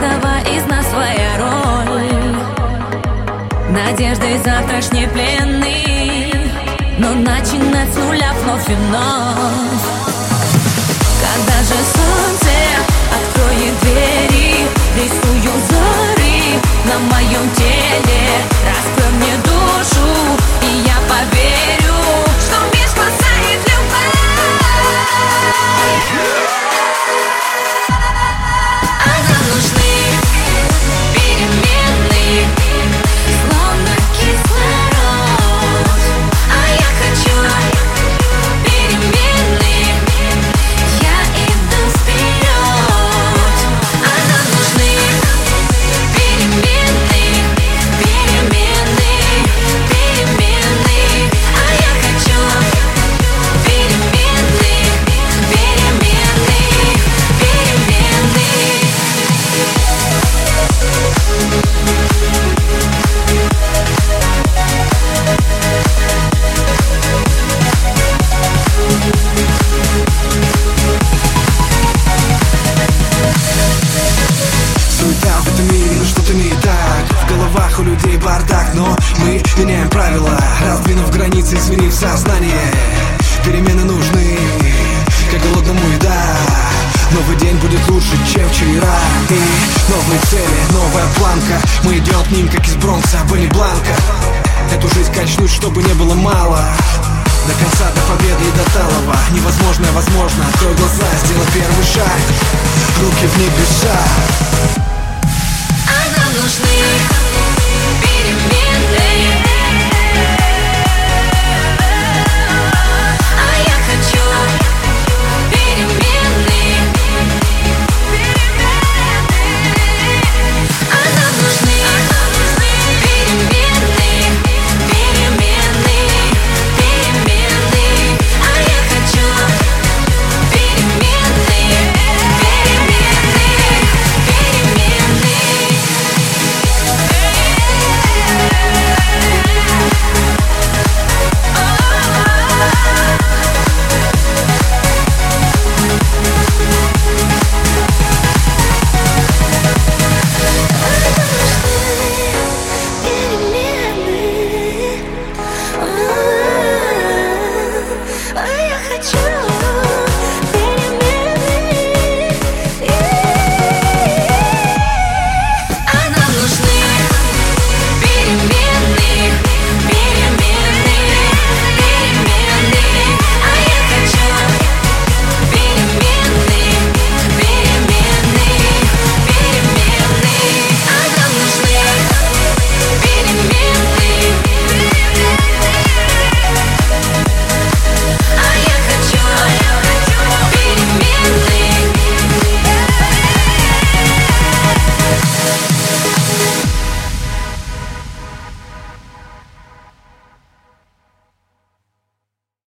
каждого из нас своя роль. Надеждой завтрашней пленный, но начинать с нуля вновь и вновь. Когда же солнце откроет двери, рисую зоры на моем теле. Раскрой мне душу, и я поверю, что в мир спасает любовь. А нам нужны перемены, словно кислород. А я хочу перемены, я иду вперед. А нам нужны перемены, перемены, перемены. А я хочу перемены, перемены, перемены. Суета в этом мире, но что-то не так. В головах у людей бардак, но мы меняем правила, раздвинув границы, изменив сознание. Перемены нужны, как голодному еда. Новый день будет лучше, чем вчера. И новые цели, новая планка. Мы идем к ним, как из Бронкса, Бенни Бланка. Эту жизнь качнуть, чтобы не было мало. До конца, до победы и до талого. Невозможное возможно, открой глаза, сделай первый шаг. Руки в небеса. А нам нужны перемены. А я хочу перемены. А нам нужны перемены, перемены, перемены. А я хочу перемены, перемены, перемены. А я хочу